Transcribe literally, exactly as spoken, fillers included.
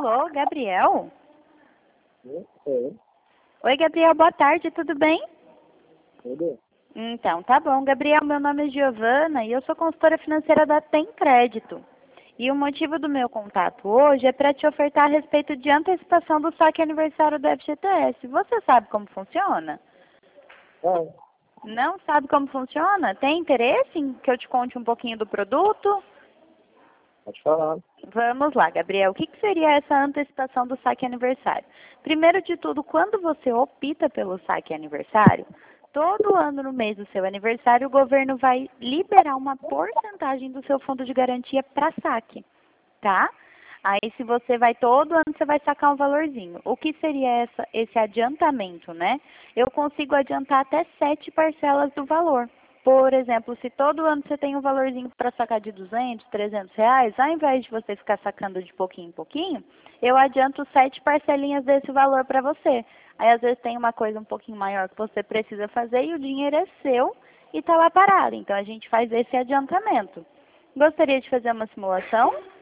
Alô, Gabriel? Oi. Oi, Gabriel, boa tarde, tudo bem? Tudo? Então, tá bom. Gabriel, meu nome é Giovana e eu sou consultora financeira da Tem Crédito. E o motivo do meu contato hoje é para te ofertar a respeito de antecipação do saque aniversário do F G T S. Você sabe como funciona? Não, Não sabe como funciona? Tem interesse em que eu te conte um pouquinho do produto? pode falar. Vamos lá, Gabriel. O que, que seria essa antecipação do saque aniversário? Primeiro de tudo, quando você opta pelo saque aniversário, todo ano no mês do seu aniversário, o governo vai liberar uma porcentagem do seu fundo de garantia para saque, tá? Aí, se você vai todo ano, você vai sacar um valorzinho. O que seria essa, esse adiantamento, né? Eu consigo adiantar até sete parcelas do valor. Por exemplo, se todo ano você tem um valorzinho para sacar de duzentos, trezentos reais, ao invés de você ficar sacando de pouquinho em pouquinho, eu adianto sete parcelinhas desse valor para você. Aí, às vezes, tem uma coisa um pouquinho maior que você precisa fazer e o dinheiro é seu e está lá parado. Então, a gente faz esse adiantamento. Gostaria de fazer uma simulação?